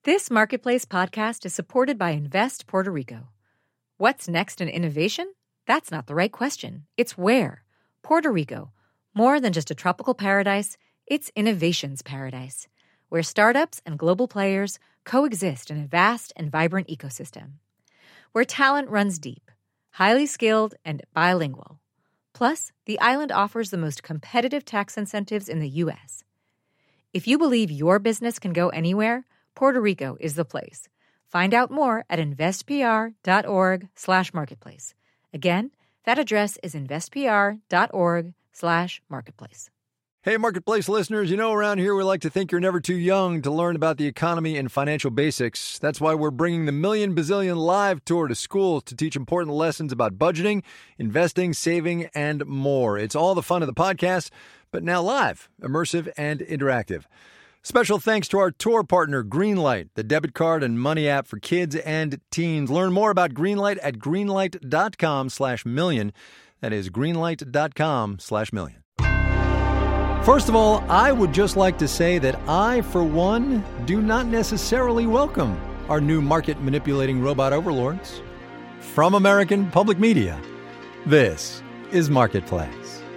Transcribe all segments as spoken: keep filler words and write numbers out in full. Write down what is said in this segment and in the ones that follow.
This Marketplace podcast is supported by Invest Puerto Rico. What's next in innovation? That's not the right question. It's where. Puerto Rico. More than just a tropical paradise, it's innovation's paradise, where startups and global players coexist in a vast and vibrant ecosystem. Where talent runs deep, highly skilled, and bilingual. Plus, the island offers the most competitive tax incentives in the U S. If you believe your business can go anywhere, Puerto Rico is the place. Find out more at investpr.org slash marketplace. Again, that address is investpr.org slash marketplace. Hey, Marketplace listeners, you know around here we like to think you're never too young to learn about the economy and financial basics. That's why we're bringing the Million Bazillion Live Tour to schools to teach important lessons about budgeting, investing, saving, and more. It's all the fun of the podcast, but now live, immersive, and interactive. Special thanks to our tour partner, Greenlight, the debit card and money app for kids and teens. Learn more about Greenlight at greenlight.com slash million. That is greenlight.com slash million. First of all, I would just like to say that I, for one, do not necessarily welcome our new market-manipulating robot overlords. From American Public Media, this is Marketplace.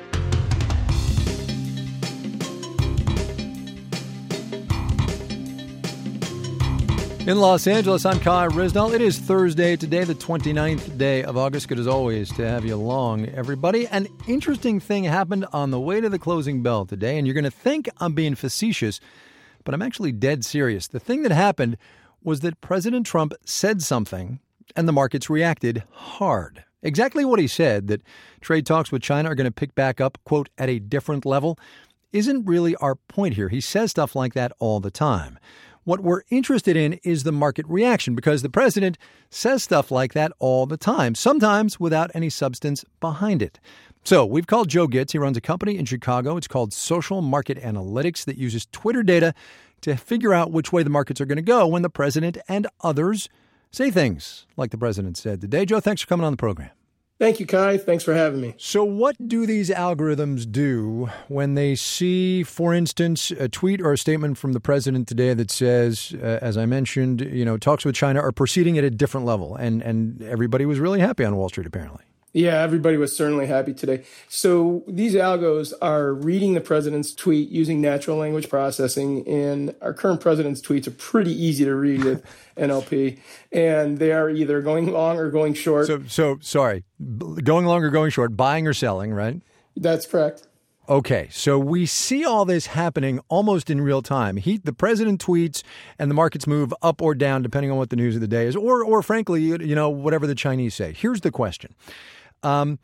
In Los Angeles, I'm Kai Risnell. It is Thursday today, the twenty-ninth day of August. Good as always to have you along, everybody. An interesting thing happened on the way to the closing bell today, and you're going to think I'm being facetious, but I'm actually dead serious. The thing that happened was that President Trump said something, and the markets reacted hard. Exactly what he said, that trade talks with China are going to pick back up, quote, at a different level, isn't really our point here. He says stuff like that all the time. What we're interested in is the market reaction, because the president says stuff like that all the time, sometimes without any substance behind it. So we've called Joe Gitz. He runs a company in Chicago. It's called Social Market Analytics that uses Twitter data to figure out which way the markets are going to go when the president and others say things like the president said today. Joe, thanks for coming on the program. Thank you, Kai. Thanks for having me. So what do these algorithms do when they see, for instance, a tweet or a statement from the president today that says, uh, as I mentioned, you know, talks with China are proceeding at a different level, and, and everybody was really happy on Wall Street, apparently? Yeah, everybody was certainly happy today. So these algos are reading the president's tweet using natural language processing, and our current president's tweets are pretty easy to read with N L P, and they are either going long or going short. So, so sorry, going long or going short, buying or selling, right? That's correct. Okay, so we see all this happening almost in real time. He, the president tweets, and the markets move up or down depending on what the news of the day is, or, or frankly, you know, whatever the Chinese say. Here's the question. Um,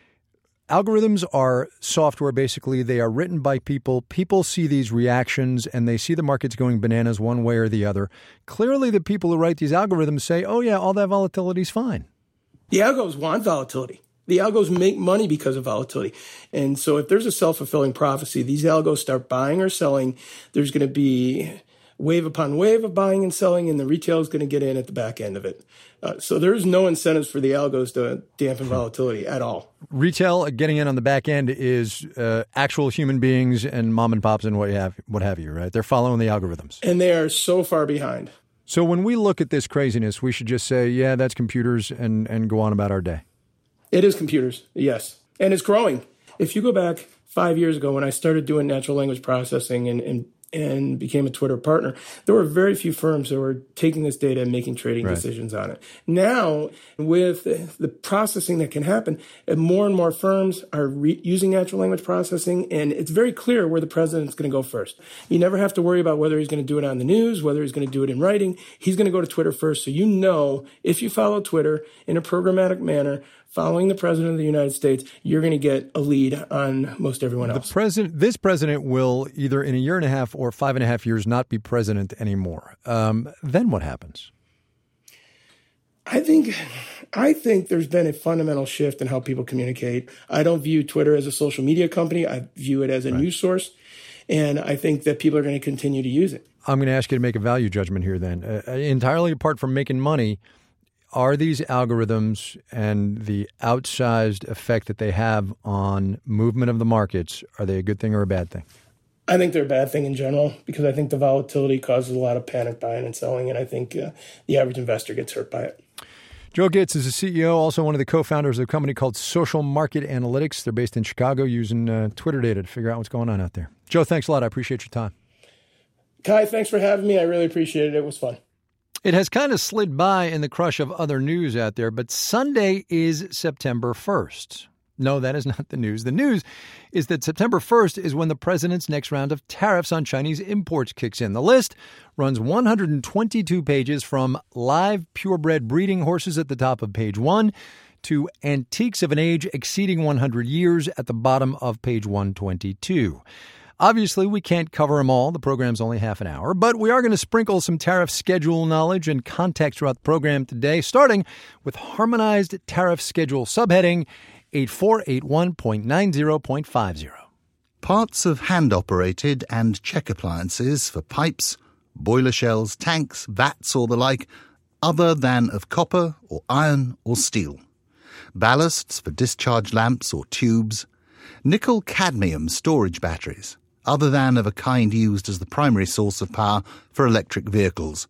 algorithms are software, basically. They are written by people. People see these reactions, and they see the markets going bananas one way or the other. Clearly, the people who write these algorithms say, oh, yeah, all that volatility is fine. The algos want volatility. The algos make money because of volatility. And so if there's a self-fulfilling prophecy, these algos start buying or selling, there's going to be wave upon wave of buying and selling, and the retail is going to get in at the back end of it. Uh, so there's no incentives for the algos to dampen volatility at all. Retail getting in on the back end is uh, actual human beings and mom and pops and what have, what have you, right? They're following the algorithms. And they are so far behind. So when we look at this craziness, we should just say, yeah, that's computers, and, and go on about our day. It is computers, yes. And it's growing. If you go back five years ago when I started doing natural language processing and, and and became a Twitter partner, there were very few firms that were taking this data and making trading right. decisions on it. Now, with the processing that can happen, more and more firms are re- using natural language processing, and it's very clear where the president's going to go first. You never have to worry about whether he's going to do it on the news, whether he's going to do it in writing. He's going to go to Twitter first. So you know, if you follow Twitter in a programmatic manner, following the president of the United States, you're going to get a lead on most everyone else. The president, this president will either in a year and a half or five and a half years not be president anymore. Um, then what happens? I think, I think there's been a fundamental shift in how people communicate. I don't view Twitter as a social media company. I view it as a right. news source, and I think that people are going to continue to use it. I'm going to ask you to make a value judgment here. Then, uh, entirely apart from making money, are these algorithms and the outsized effect that they have on movement of the markets, are they a good thing or a bad thing? I think they're a bad thing in general because I think the volatility causes a lot of panic buying and selling, and I think uh, the average investor gets hurt by it. Joe Gitz is the C E O, also one of the co-founders of a company called Social Market Analytics. They're based in Chicago using uh, Twitter data to figure out what's going on out there. Joe, thanks a lot. I appreciate your time. Kai, thanks for having me. I really appreciate it. It was fun. It has kind of slid by in the crush of other news out there, but Sunday is September first. No, that is not the news. The news is that September first is when the president's next round of tariffs on Chinese imports kicks in. The list runs one hundred twenty-two pages from live purebred breeding horses at the top of page one to antiques of an age exceeding one hundred years at the bottom of page one twenty-two. Obviously, we can't cover them all. The program's only half an hour, but we are going to sprinkle some tariff schedule knowledge and context throughout the program today, starting with Harmonized Tariff Schedule subheading eight four eight one point nine zero point five zero. Parts of hand-operated and check appliances for pipes, boiler shells, tanks, vats or the like, other than of copper or iron or steel. Ballasts for discharge lamps or tubes. Nickel-cadmium storage batteries, other than of a kind used as the primary source of power for electric vehicles.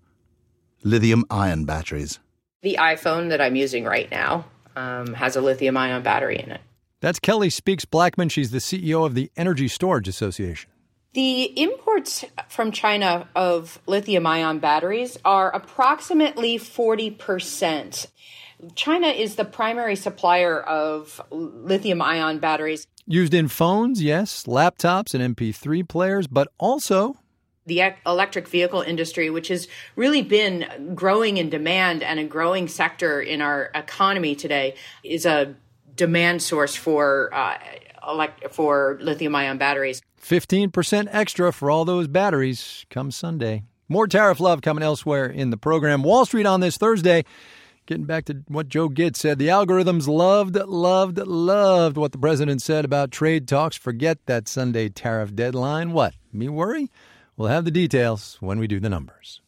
Lithium-ion batteries. The iPhone that I'm using right now um, has a lithium-ion battery in it. That's Kelly Speaks Blackman. She's the C E O of the Energy Storage Association. The imports from China of lithium-ion batteries are approximately forty percent. China is the primary supplier of lithium-ion batteries. Used in phones, yes, laptops and M P three players, but also the electric vehicle industry, which has really been growing in demand and a growing sector in our economy today, is a demand source for uh, elect- for lithium-ion batteries. fifteen percent extra for all those batteries come Sunday. More tariff love coming elsewhere in the program. Wall Street on this Thursday. Getting back to what Joe Gitz said, the algorithms loved, loved, loved what the president said about trade talks. Forget that Sunday tariff deadline. What? Me worry? We'll have the details when we do the numbers.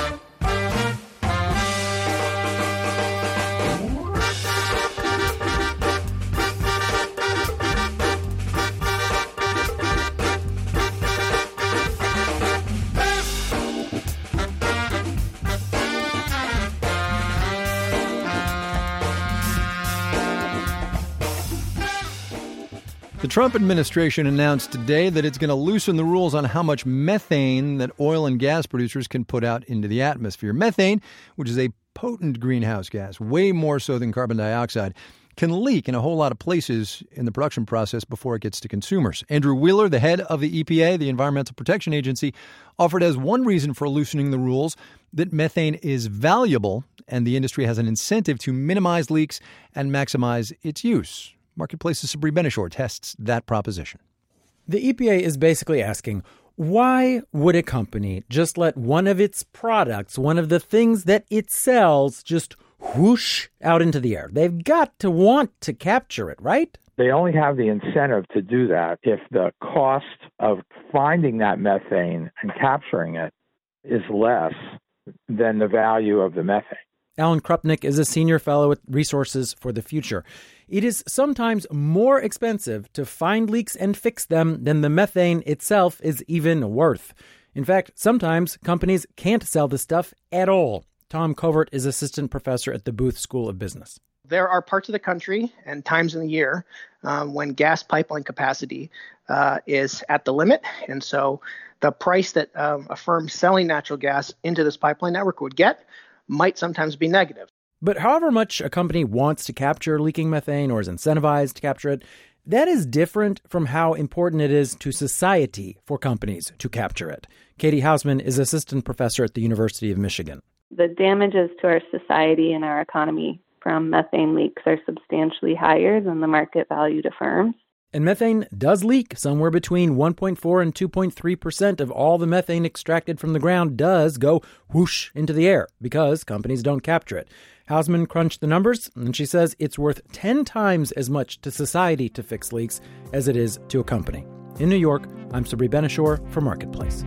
The Trump administration announced today that it's going to loosen the rules on how much methane that oil and gas producers can put out into the atmosphere. Methane, which is a potent greenhouse gas, way more so than carbon dioxide, can leak in a whole lot of places in the production process before it gets to consumers. Andrew Wheeler, the head of the E P A, the Environmental Protection Agency, offered as one reason for loosening the rules that methane is valuable and the industry has an incentive to minimize leaks and maximize its use. Marketplace's Sabri Benishore tests that proposition. The E P A is basically asking, why would a company just let one of its products, one of the things that it sells, just whoosh out into the air? They've got to want to capture it, right? They only have the incentive to do that if the cost of finding that methane and capturing it is less than the value of the methane. Alan Krupnick is a senior fellow at Resources for the Future. It is sometimes more expensive to find leaks and fix them than the methane itself is even worth. In fact, sometimes companies can't sell the stuff at all. Tom Covert is assistant professor at the Booth School of Business. There are parts of the country and times in the year um, when gas pipeline capacity uh, is at the limit. And so the price that um, a firm selling natural gas into this pipeline network would get might sometimes be negative. But however much a company wants to capture leaking methane or is incentivized to capture it, that is different from how important it is to society for companies to capture it. Katie Hausman is assistant professor at the University of Michigan. The damages to our society and our economy from methane leaks are substantially higher than the market value to firms. And methane does leak. Somewhere between one point four and two point three percent of all the methane extracted from the ground does go whoosh into the air because companies don't capture it. Hausman crunched the numbers, and she says it's worth ten times as much to society to fix leaks as it is to a company. In New York, I'm Sabri Benishore for Marketplace.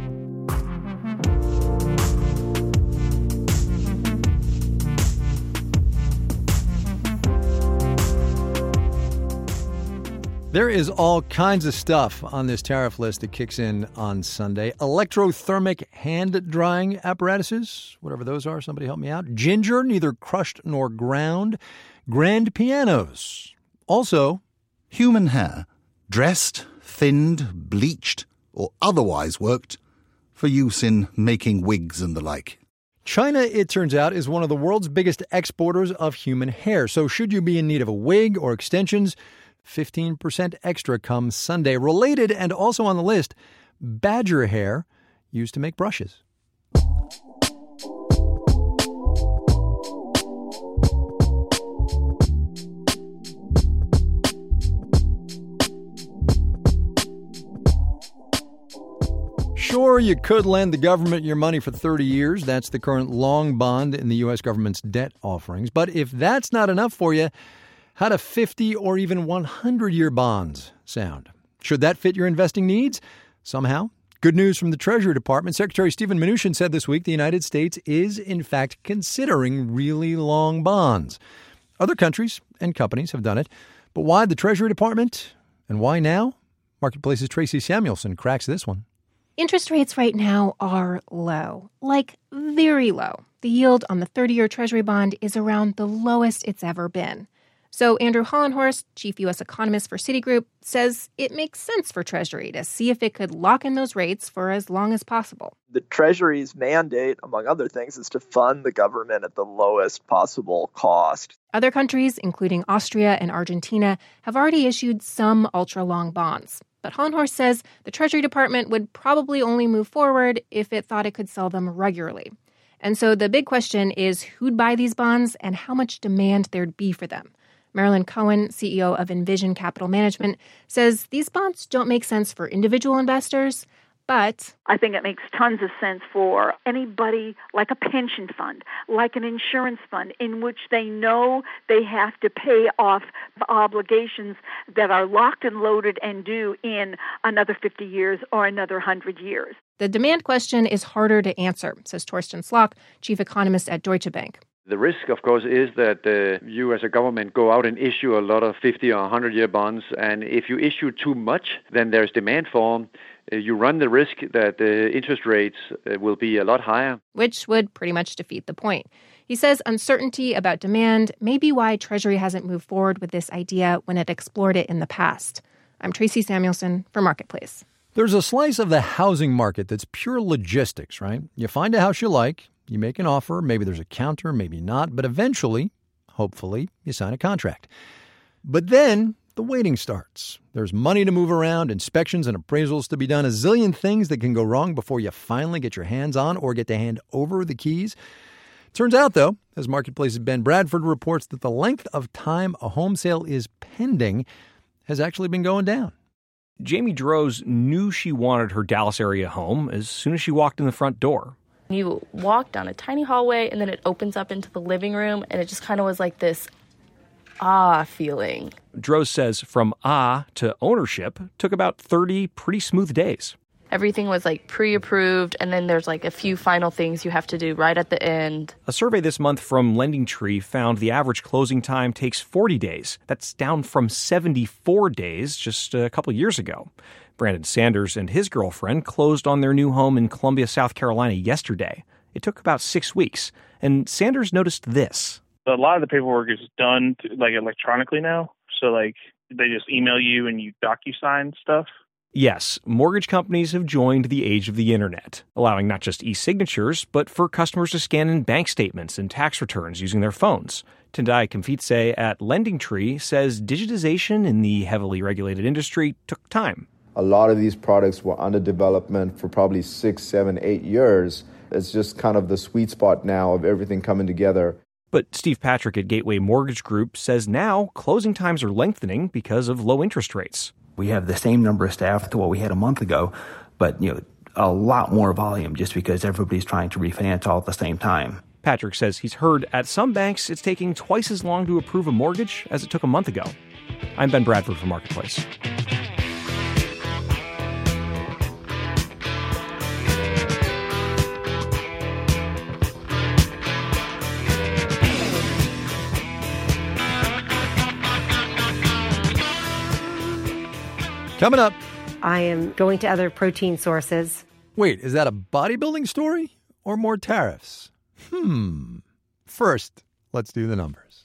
There is all kinds of stuff on this tariff list that kicks in on Sunday. Electrothermic hand-drying apparatuses, whatever those are, somebody help me out. Ginger, neither crushed nor ground. Grand pianos. Also, human hair, dressed, thinned, bleached, or otherwise worked for use in making wigs and the like. China, it turns out, is one of the world's biggest exporters of human hair. So should you be in need of a wig or extensions, fifteen percent extra comes Sunday. Related and also on the list, badger hair used to make brushes. Sure, you could lend the government your money for thirty years. That's the current long bond in the U S government's debt offerings. But if that's not enough for you, how do fifty or even one hundred year bonds sound? Should that fit your investing needs? Somehow. Good news from the Treasury Department. Secretary Steven Mnuchin said this week the United States is, in fact, considering really long bonds. Other countries and companies have done it. But why the Treasury Department? And why now? Marketplace's Tracy Samuelson cracks this one. Interest rates right now are low, like very low. The yield on the thirty-year Treasury bond is around the lowest it's ever been. So Andrew Hollenhorst, chief U S economist for Citigroup, says it makes sense for Treasury to see if it could lock in those rates for as long as possible. The Treasury's mandate, among other things, is to fund the government at the lowest possible cost. Other countries, including Austria and Argentina, have already issued some ultra-long bonds. But Hollenhorst says the Treasury Department would probably only move forward if it thought it could sell them regularly. And so the big question is who'd buy these bonds and how much demand there'd be for them. Marilyn Cohen, C E O of Envision Capital Management, says these bonds don't make sense for individual investors, but I think it makes tons of sense for anybody like a pension fund, like an insurance fund, in which they know they have to pay off obligations that are locked and loaded and due in another fifty years or another one hundred years. The demand question is harder to answer, says Torsten Slok, chief economist at Deutsche Bank. The risk, of course, is that uh, you as a government go out and issue a lot of fifty or one hundred year bonds. And if you issue too much, then there's demand for them. Uh, you run the risk that the uh, interest rates uh, will be a lot higher. Which would pretty much defeat the point. He says uncertainty about demand may be why Treasury hasn't moved forward with this idea when it explored it in the past. I'm Tracy Samuelson for Marketplace. There's a slice of the housing market that's pure logistics, right? You find a house you like. You make an offer, maybe there's a counter, maybe not, but eventually, hopefully, you sign a contract. But then the waiting starts. There's money to move around, inspections and appraisals to be done, a zillion things that can go wrong before you finally get your hands on or get to hand over the keys. Turns out, though, as Marketplace's Ben Bradford reports, that the length of time a home sale is pending has actually been going down. Jamie Droz knew she wanted her Dallas area home as soon as she walked in the front door. You walk down a tiny hallway, and then it opens up into the living room, and it just kind of was like this ah feeling. Droz says from ah to ownership took about thirty pretty smooth days. Everything was like pre-approved, and then there's like a few final things you have to do right at the end. A survey this month from LendingTree found the average closing time takes forty days. That's down from seventy-four days just a couple years ago. Brandon Sanders and his girlfriend closed on their new home in Columbia, South Carolina yesterday. It took about six weeks, and Sanders noticed this. A lot of the paperwork is done like electronically now, so like they just email you and you DocuSign stuff. Yes, mortgage companies have joined the age of the internet, allowing not just e-signatures, but for customers to scan in bank statements and tax returns using their phones. Tendai Kamfitse at LendingTree says digitization in the heavily regulated industry took time. A lot of these products were under development for probably six, seven, eight years. It's just kind of the sweet spot now of everything coming together. But Steve Patrick at Gateway Mortgage Group says now closing times are lengthening because of low interest rates. We have the same number of staff to what we had a month ago, but you know, a lot more volume just because everybody's trying to refinance all at the same time. Patrick says he's heard at some banks it's taking twice as long to approve a mortgage as it took a month ago. I'm Ben Bradford for Marketplace. Coming up. I am going to other protein sources. Wait, is that a bodybuilding story or more tariffs? Hmm. First, let's do the numbers.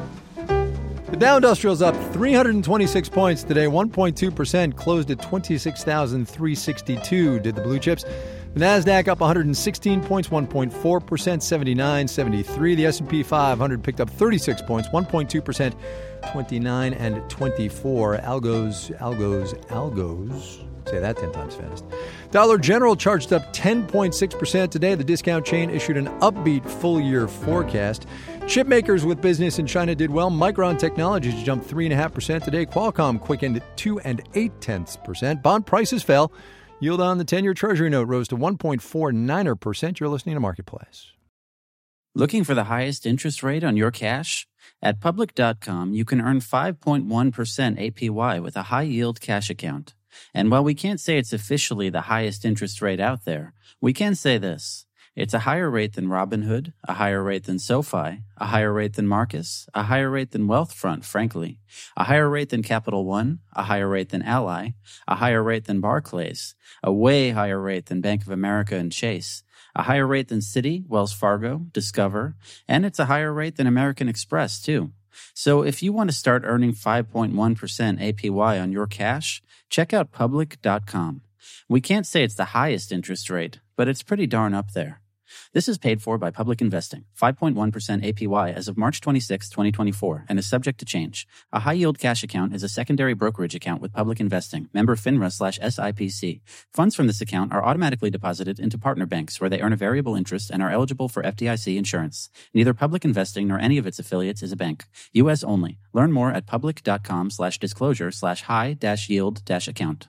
The Dow Industrial's up three hundred twenty-six points today, one point two percent, closed at twenty-six thousand three hundred sixty-two, did the blue chips. The NASDAQ up one hundred sixteen points, one point four percent, seventy-nine seventy-three. The S and P five hundred picked up thirty-six points, one point two percent, twenty-nine and twenty-four. Algos, algos, algos. Say that ten times fast. Dollar General charged up ten point six percent today. The discount chain issued an upbeat full-year forecast. Chip makers with business in China did well. Micron Technologies jumped three point five percent today. Qualcomm quickened two and eight tenths percent. Bond prices fell. Yield on the ten-year Treasury note rose to one point four nine percent. You're listening to Marketplace. Looking for the highest interest rate on your cash? At Public dot com, you can earn five point one percent A P Y with a high-yield cash account. And while we can't say it's officially the highest interest rate out there, we can say this. It's a higher rate than Robinhood, a higher rate than SoFi, a higher rate than Marcus, a higher rate than Wealthfront, frankly, a higher rate than Capital One, a higher rate than Ally, a higher rate than Barclays, a way higher rate than Bank of America and Chase, a higher rate than Citi, Wells Fargo, Discover, and it's a higher rate than American Express, too. So if you want to start earning five point one percent A P Y on your cash, check out Public dot com. We can't say it's the highest interest rate, but it's pretty darn up there. This is paid for by Public Investing, five point one percent A P Y as of March twenty-sixth, twenty twenty-four, and is subject to change. A high-yield cash account is a secondary brokerage account with Public Investing, member FINRA slash S I P C. Funds from this account are automatically deposited into partner banks where they earn a variable interest and are eligible for F D I C insurance. Neither Public Investing nor any of its affiliates is a bank. U S only. Learn more at Public dot com slash disclosure slash high dash yield dash account.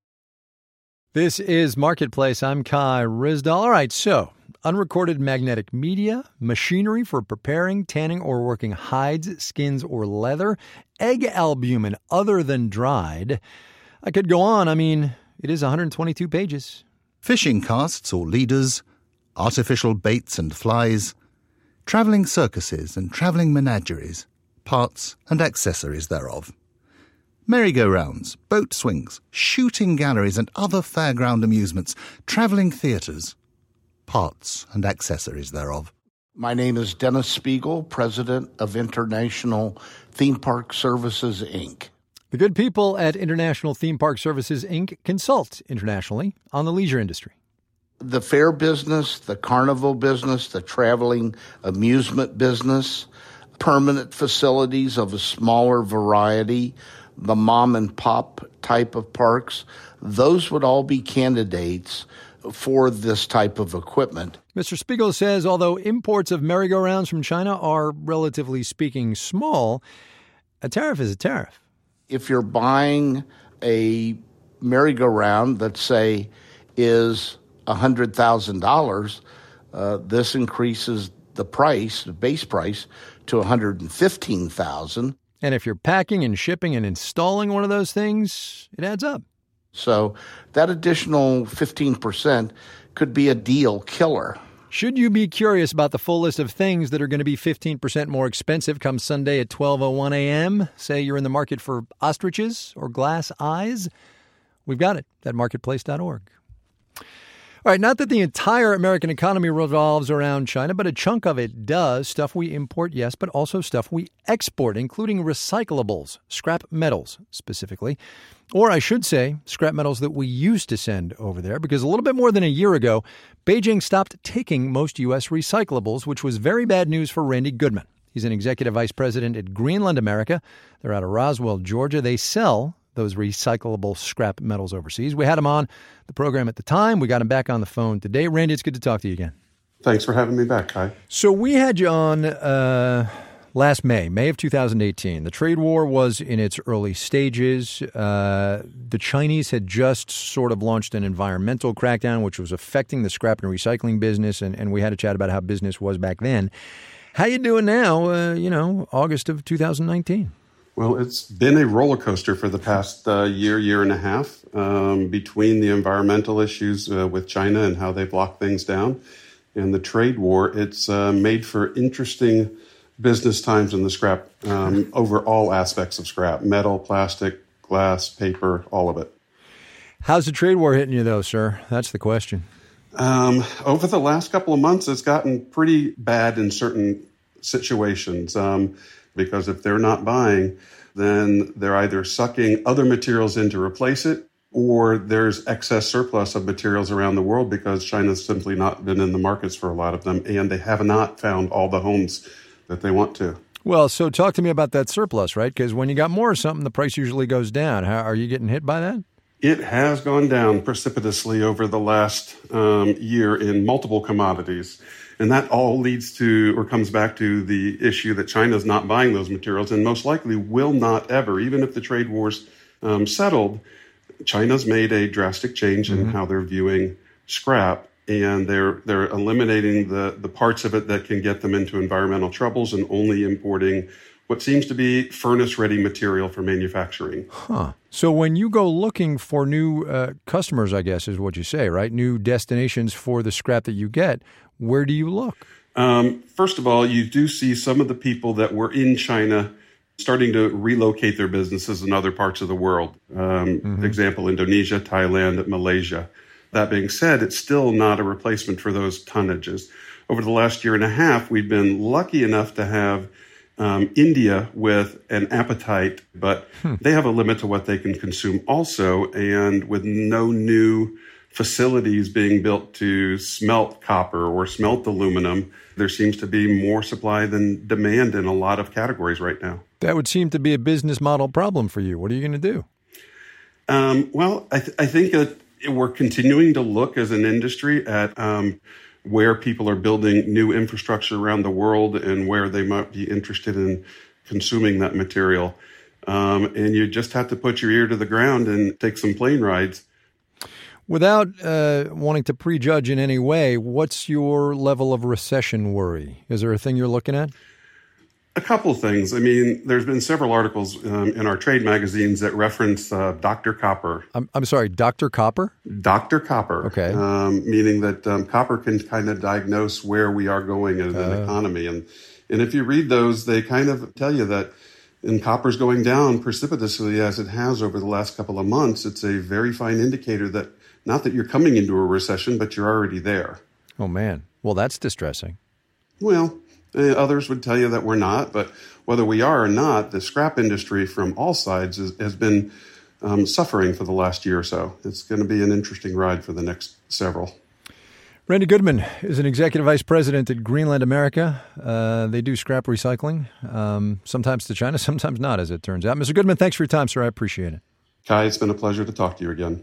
This is Marketplace. I'm Kai Ryssdal. All right, so unrecorded magnetic media, machinery for preparing, tanning, or working hides, skins, or leather, egg albumin other than dried. I could go on. I mean, it is one hundred twenty-two pages. Fishing casts or leaders, artificial baits and flies, travelling circuses and travelling menageries, parts and accessories thereof. Merry-go-rounds, boat swings, shooting galleries and other fairground amusements, travelling theatres, parts and accessories thereof. My name is Dennis Spiegel, president of International Theme Park Services, Incorporated. The good people at International Theme Park Services, Incorporated consult internationally on the leisure industry. The fair business, the carnival business, the traveling amusement business, permanent facilities of a smaller variety, the mom and pop type of parks, those would all be candidates for this type of equipment. Mister Spiegel says although imports of merry-go-rounds from China are, relatively speaking, small, a tariff is a tariff. If you're buying a merry-go-round that, say, is one hundred thousand dollars, uh, this increases the price, the base price, to one hundred fifteen thousand dollars. And if you're packing and shipping and installing one of those things, it adds up. So that additional fifteen percent could be a deal killer. Should you be curious about the full list of things that are going to be fifteen percent more expensive come Sunday at twelve oh one a.m.? Say you're in the market for ostriches or glass eyes? We've got it at marketplace dot org. All right, not that the entire American economy revolves around China, but a chunk of it does. Stuff we import, yes, but also stuff we export, including recyclables, scrap metals specifically. Or I should say, scrap metals that we used to send over there, because a little bit more than a year ago, Beijing stopped taking most U S recyclables, which was very bad news for Randy Goodman. He's an executive vice president at Greenland America. They're out of Roswell, Georgia. They sell those recyclable scrap metals overseas. We had him on the program at the time. We got him back on the phone today. Randy, it's good to talk to you again. Thanks for having me back, Kai. So we had you on uh, last May, May of two thousand eighteen. The trade war was in its early stages. Uh, the Chinese had just sort of launched an environmental crackdown, which was affecting the scrap and recycling business, and, and we had a chat about how business was back then. How you doing now, uh, you know, August of two thousand nineteen? Well, it's been a roller coaster for the past uh, year, year and a half, um, between the environmental issues uh, with China and how they've locked things down and the trade war. It's uh, made for interesting business times in the scrap, um, over all aspects of scrap, metal, plastic, glass, paper, all of it. How's the trade war hitting you, though, sir? That's the question. Um, over the last couple of months, it's gotten pretty bad in certain situations um, because if they're not buying, then they're either sucking other materials in to replace it, or there's excess surplus of materials around the world because China's simply not been in the markets for a lot of them, and they have not found all the homes that they want to. Well, so talk to me about that surplus, right? Because when you got more of something, the price usually goes down. How, are you getting hit by that? It has gone down precipitously over the last um, year in multiple commodities. And that all leads to, or comes back to, the issue that China's not buying those materials and most likely will not ever, even if the trade war's um, settled. China's made a drastic change in mm-hmm. how they're viewing scrap, and they're they're eliminating the, the parts of it that can get them into environmental troubles and only importing what seems to be furnace-ready material for manufacturing. Huh. So when you go looking for new uh, customers, I guess is what you say, right? New destinations for the scrap that you get, where do you look? Um, first of all, you do see some of the people that were in China starting to relocate their businesses in other parts of the world. Um, mm-hmm. Example, Indonesia, Thailand, Malaysia. That being said, it's still not a replacement for those tonnages. Over the last year and a half, we've been lucky enough to have um, India with an appetite, but hmm. they have a limit to what they can consume also. And with no new facilities being built to smelt copper or smelt aluminum, there seems to be more supply than demand in a lot of categories right now. That would seem to be a business model problem for you. What are you going to do? Um, well, I, th- I think that we're continuing to look as an industry at um, where people are building new infrastructure around the world and where they might be interested in consuming that material. Um, and you just have to put your ear to the ground and take some plane rides. Without uh, wanting to prejudge in any way, what's your level of recession worry? Is there a thing you're looking at? A couple of things. I mean, there's been several articles um, in our trade magazines that reference uh, Doctor Copper. I'm, I'm sorry, Doctor Copper? Doctor Copper. Okay. Um, meaning that um, copper can kind of diagnose where we are going as an uh, economy. And, and if you read those, they kind of tell you that and copper's going down precipitously as it has over the last couple of months. It's a very fine indicator that not that you're coming into a recession, but you're already there. Oh, man. Well, that's distressing. Well, uh, others would tell you that we're not, but whether we are or not, the scrap industry from all sides is, has been um, suffering for the last year or so. It's going to be an interesting ride for the next several. Randy Goodman is an executive vice president at Greenland America. Uh, they do scrap recycling, um, sometimes to China, sometimes not, as it turns out. Mister Goodman, thanks for your time, sir. I appreciate it. Kai, it's been a pleasure to talk to you again.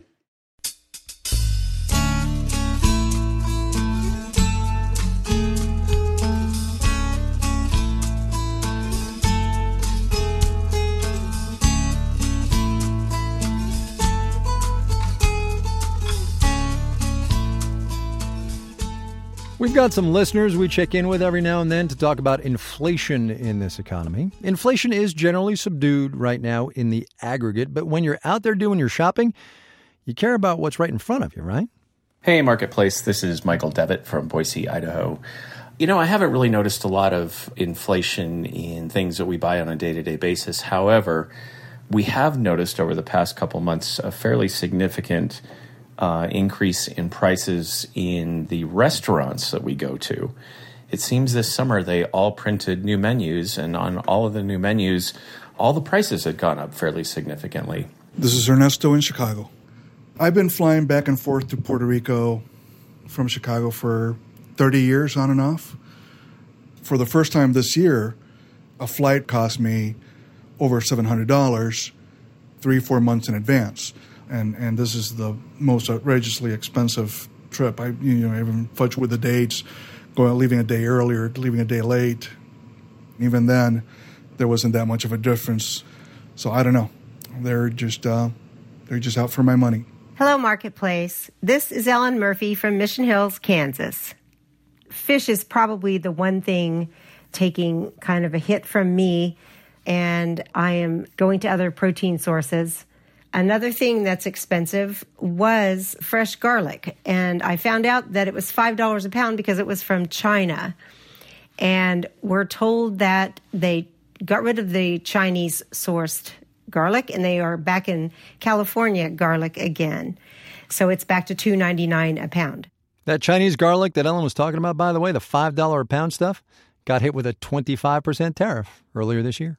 We've got some listeners we check in with every now and then to talk about inflation in this economy. Inflation is generally subdued right now in the aggregate, but when you're out there doing your shopping, you care about what's right in front of you, right? Hey, Marketplace. This is Michael Devitt from Boise, Idaho. You know, I haven't really noticed a lot of inflation in things that we buy on a day-to-day basis. However, we have noticed over the past couple months a fairly significant Uh, increase in prices in the restaurants that we go to. It seems this summer they all printed new menus, and on all of the new menus, all the prices had gone up fairly significantly. This is Ernesto in Chicago. I've been flying back and forth to Puerto Rico from Chicago for thirty years on and off. For the first time this year, a flight cost me over seven hundred dollars three, four months in advance. And and this is the most outrageously expensive trip. I you know I even fudged with the dates, going leaving a day earlier, leaving a day late. Even then, there wasn't that much of a difference. So I don't know. They're just uh, they're just out for my money. Hello, Marketplace. This is Ellen Murphy from Mission Hills, Kansas. Fish is probably the one thing taking kind of a hit from me, and I am going to other protein sources. Another thing that's expensive was fresh garlic, and I found out that it was five dollars a pound because it was from China. And we're told that they got rid of the Chinese-sourced garlic, and they are back in California garlic again. So it's back to two dollars and ninety-nine cents a pound. That Chinese garlic that Ellen was talking about, by the way, the five dollars a pound stuff, got hit with a twenty-five percent tariff earlier this year.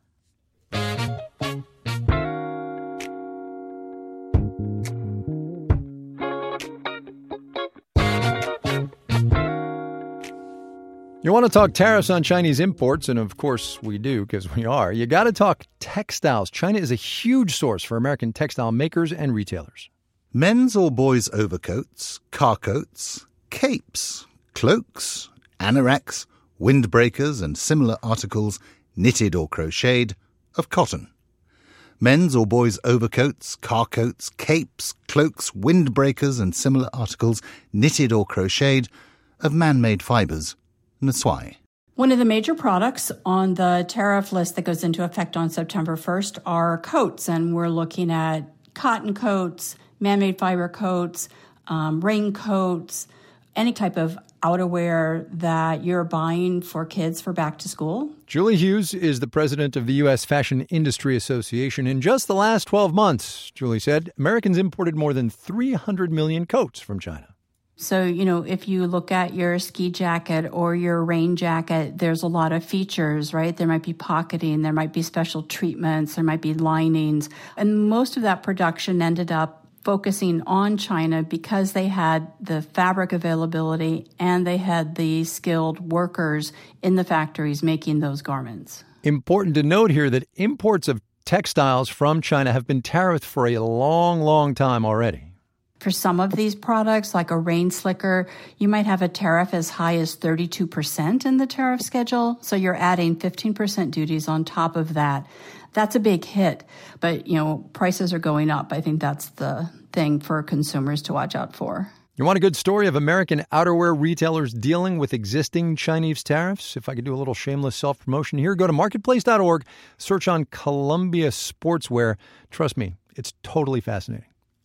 You want to talk tariffs on Chinese imports, and of course we do, because we are. You got to talk textiles. China is a huge source for American textile makers and retailers. Men's or boys' overcoats, car coats, capes, cloaks, anoraks, windbreakers, and similar articles knitted or crocheted of cotton. Men's or boys' overcoats, car coats, capes, cloaks, windbreakers, and similar articles knitted or crocheted of man-made fibers. Naswai. One of the major products on the tariff list that goes into effect on September first are coats, and we're looking at cotton coats, man-made fiber coats, um, raincoats, any type of outerwear that you're buying for kids for back to school. Julie Hughes is the president of the U S Fashion Industry Association. In just the last twelve months, Julie said, Americans imported more than three hundred million coats from China. So, you know, if you look at your ski jacket or your rain jacket, there's a lot of features, right? There might be pocketing, there might be special treatments, there might be linings. And most of that production ended up focusing on China because they had the fabric availability and they had the skilled workers in the factories making those garments. Important to note here that imports of textiles from China have been tariffed for a long, long time already. For some of these products, like a rain slicker, you might have a tariff as high as thirty-two percent in the tariff schedule. So you're adding fifteen percent duties on top of that. That's a big hit. But, you know, prices are going up. I think that's the thing for consumers to watch out for. You want a good story of American outerwear retailers dealing with existing Chinese tariffs? If I could do a little shameless self-promotion here, go to marketplace dot org, search on Columbia Sportswear. Trust me, it's totally fascinating.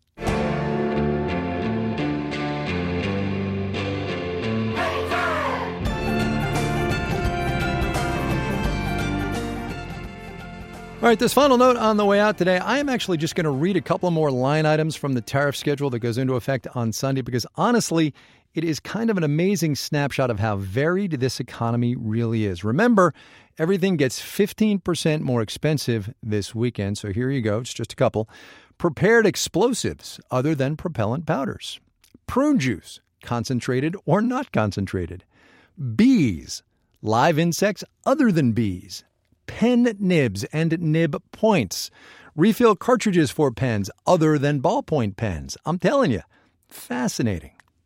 All right, this final note on the way out today, I am actually just going to read a couple more line items from the tariff schedule that goes into effect on Sunday because, honestly, it is kind of an amazing snapshot of how varied this economy really is. Remember, everything gets fifteen percent more expensive this weekend, so here you go. It's just a couple. Prepared explosives other than propellant powders. Prune juice, concentrated or not concentrated. Bees, live insects other than bees. Pen nibs and nib points. Refill cartridges for pens other than ballpoint pens. I'm telling you, fascinating.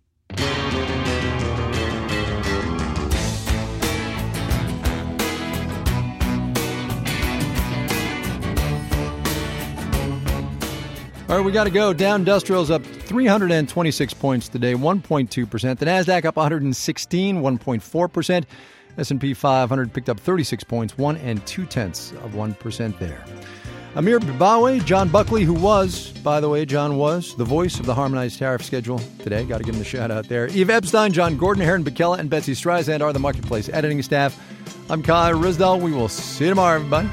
All right, we got to go. Dow Industrial's up three hundred twenty-six points today, one point two percent. The NASDAQ up one hundred sixteen, one point four percent. S and P five hundred picked up thirty-six points, one and two-tenths of one percent there. Amir Bibawi, John Buckley, who was, by the way, John was the voice of the harmonized tariff schedule today. Got to give him a shout out there. Eve Epstein, John Gordon, Heron Bacella, and Betsy Streisand are the Marketplace editing staff. I'm Kai Risdal. We will see you tomorrow, everybody.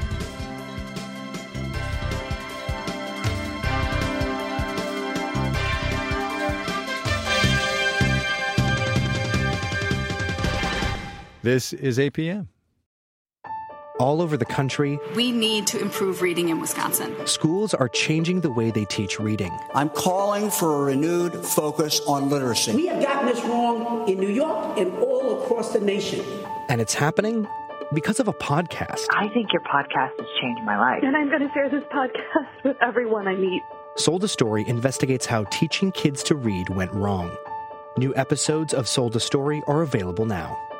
This is A P M. All over the country, we need to improve reading in Wisconsin. Schools are changing the way they teach reading. I'm calling for a renewed focus on literacy. We have gotten this wrong in New York and all across the nation. And it's happening because of a podcast. I think your podcast has changed my life. And I'm going to share this podcast with everyone I meet. Sold a Story investigates how teaching kids to read went wrong. New episodes of Sold a Story are available now.